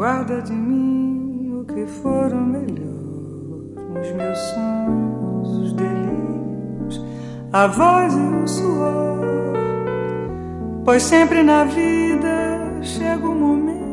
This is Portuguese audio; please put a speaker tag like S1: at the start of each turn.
S1: guarda de mim o que for o melhor, os meus sonhos, os delírios, a voz e o suor. Pois sempre na vida chega um momento